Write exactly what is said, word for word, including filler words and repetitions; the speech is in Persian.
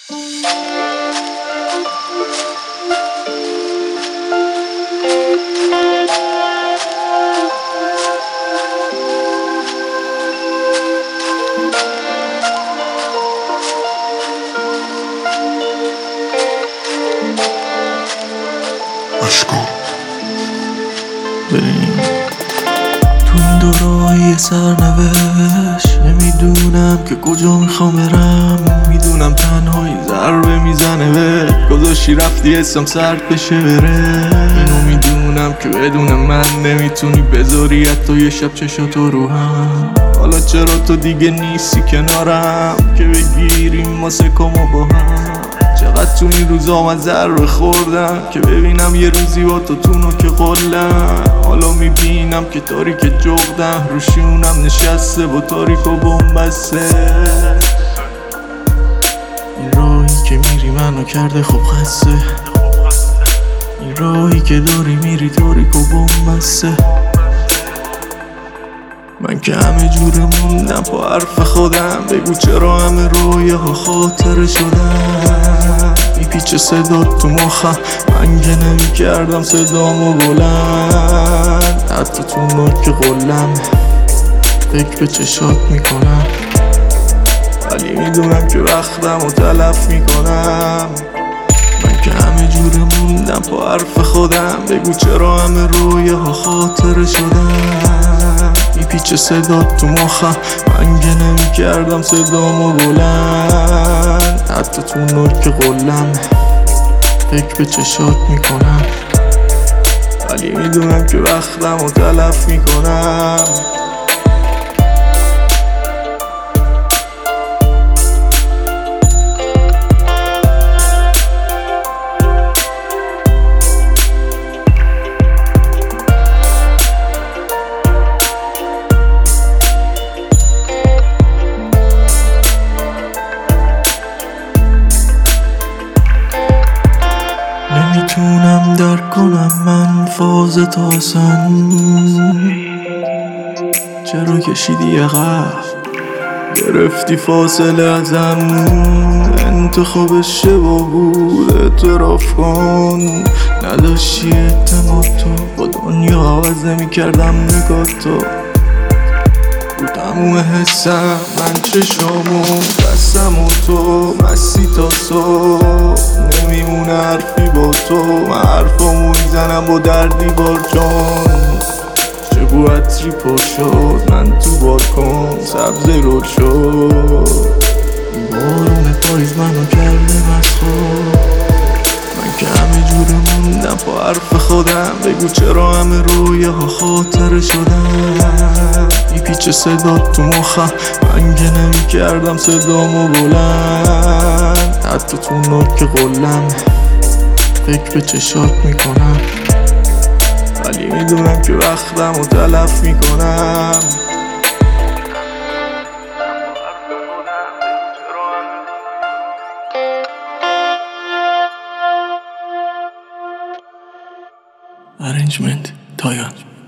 بریم تو این دورای سرنوشت، نمیدونم که کجا میخوام برم. میدونم تنهایی ضربه میزنه به گذاشتی رفتی اسم سرد بشه بره. اینو میدونم که بدون من نمیتونی بذاری حتی یه شب چشاتو رو هم. حالا چرا تو دیگه نیستی کنارم که بگیریم واسه کمو با هم. چقدر تو این روزا من ضربه خوردم که ببینم یه روزی با تو تونو که قلم. حالا میبینم که تاریک جغدم روشونم نشسته با تاریک و بومبسته. این راهی که میری منو کرده خوب خسته. این راهی که داری میری تاریک و بومبسته. من که همه جوره موندم با حرف خودم. بگو چرا همه رویه ها خاطره شدم. میپیچه صدا تو مخم، من که نمی کردم صدامو بلند. حتی تو نوک قلم فکر به چشات میکنم، ولی میدونم که وقتم رو تلف میکنم. من که همه جوره موندم با حرف خودم. بگو چرا همه رویه ها خاطره شدم. میپیچه صدا تو مخم، من که نمی کردم صدامو بلند. حتی تو نوک قلم فکر به چشات میکنم، ولی میدونم که وقتم رو تلف میکنم. نمیتونم درک کنم من فاز تو اصلا. چرا کشیدی عقب گرفتی فاصله ازم. انتخاب اشتباه بود اعتراف کن. نداشتی اعتماد تو با دنیا عوض نمی کردم نگاه تو. رو تموم حسم من چشامو بستم و تو مستی تا صبح. نمیمونه حرفی با تو، من حرفامو میزنم با در دیوار جان. چه بو عطری پر شد من تو بالکن سبز رول شد. بارون پاییز منو کرده مسخور. من که همه جوره موندم با حرف خودم. بگو چرا همه رویه ها خاطره شدم. میپیچه صدا تو مخم، من که نمی کردم صدامو بلند. حتی تو نوک قلم فکر به چشات میکنم، ولی میدونم که وقتم رو تلف میکنم. Arrangement تایان.